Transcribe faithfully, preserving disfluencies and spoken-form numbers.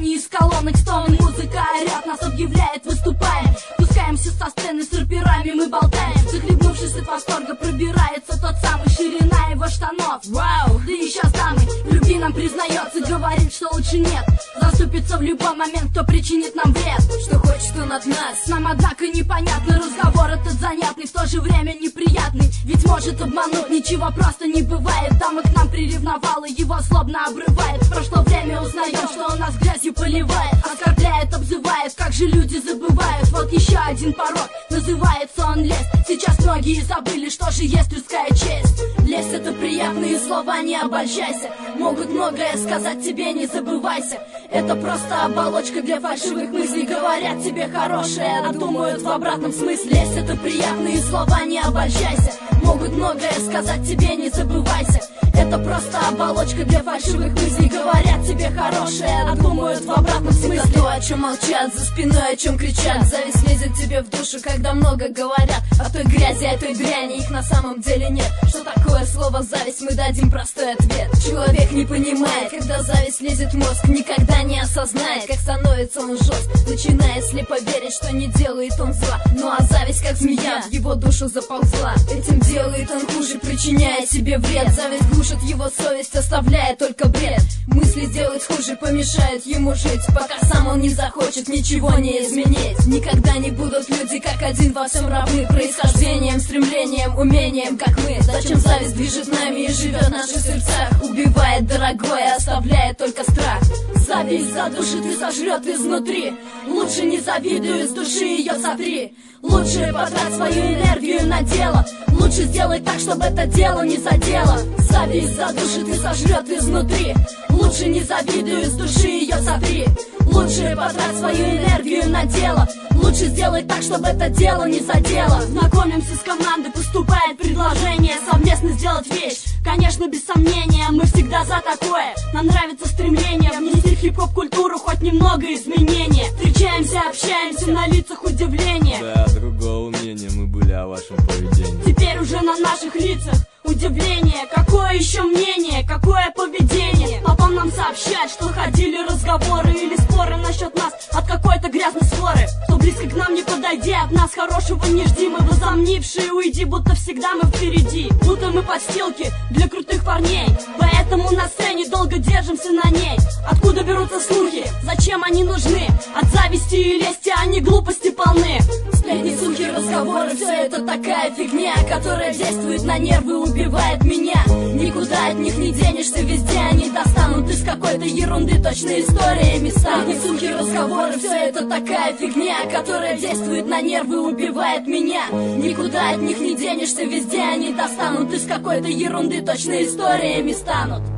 Они из колонок стоны, музыка орёт, нас объявляет, выступаем. Пускаемся со сцены с рэперами, мы болтаем. Захлебнувшись от восторга, пробирается тот самый, ширина его штанов. Вау, да и сейчас дамы, в любви нам признается, говорит, что лучше нет. Заступится в любой момент, кто причинит нам вред. Что хочет он от нас? Нам, однако, непонятно, разговор этот занятный, в то же время неприятный. Ведь может обмануть, ничего просто не бывает. Дама к нам приревновала, его злобно обрывает. В прошлое время узнаем, что он нас грязью поливает, оскорбляет, обзывает, как же люди забывают. Вот еще один порог, называется он лесть. Сейчас многие забыли, что же есть людская честь. Лесть — это приятные слова, не обольщайся. Могут многое сказать тебе, не забывайся. Это просто оболочка для фальшивых мыслей. Говорят тебе хорошее, а думают в обратном смысле. Лесть — это приятные слова, не обольщайся. Могут многое сказать тебе, не забывайся. Это просто оболочка для фальшивых мыслей. Говорят тебе хорошее, а думают в обратном смысле. Это то, о чем молчат, за спиной о чем кричат. Зависть лезет тебе в душу, когда много говорят о той грязи, о той дряни, их на самом деле нет. Что такое слово зависть, мы дадим простой ответ. Человек не понимает, когда зависть лезет в мозг, никогда не осознает, как становится он жестк. Начинает слепо верить, что не делает он зла. Ну а зависть, как змея, в его душу заползла. Этим делает он хуже, причиняя себе вред. Зависть глушит его совесть, оставляя только бред. Мысли делать хуже, помешают ему жить, пока сам он не захочет ничего не изменить. Никогда не будут люди как один во всем равны, происхождением, стремлением, умением, как мы. Зачем зависть движет нами и живет в наших сердцах? Убивает дорогое, оставляет только страх. Зависть задушит и сожрет изнутри. Лучше не завидуй, из души ее сотри. Лучше потрать свою энергию на дело. Лучше сделай так, чтобы это дело не задело. Зависть задушит и сожрет изнутри. Лучше не завидуй, из души ее сотри. Лучше потрать свою энергию на дело. Лучше сделай так, чтобы это дело не задело. Знакомимся с командой, поступает предложение совместно сделать вещь. Конечно, без сомнения, мы всегда за такое. Нам нравится стремление внести в хип-хоп культуру хоть немного изменения. Встречаемся, общаемся, на лицах удивление. Да, другого мнения мы были о вашем поведении. Теперь уже на наших лицах удивление. Какое еще мнение, какое поведение? Потом нам сообщать, что ходили разговоры или споры насчет нас от какой-то грязной ссоры. Кто близко к нам не подойди, от нас хорошего не жди. Мы возомнившие уйди, будто всегда мы впереди. Будто мы подстилки для крутых парней. Поэтому на сцене долго держимся на ней. Откуда берутся слухи, зачем они нужны? От зависти и лести они глупости полны. Сплетни, слухи, разговоры, все это такая фигня, которая действует на нервы, убивает меня. Никуда от них не денешься, везде они достанут из какой-то ерунды, точно историями станут. Слухи, разговоры, все это такая фигня, которая действует на нервы, убивает меня. Никуда от них не денешься, везде они достанут из какой-то ерунды, точно историями станут.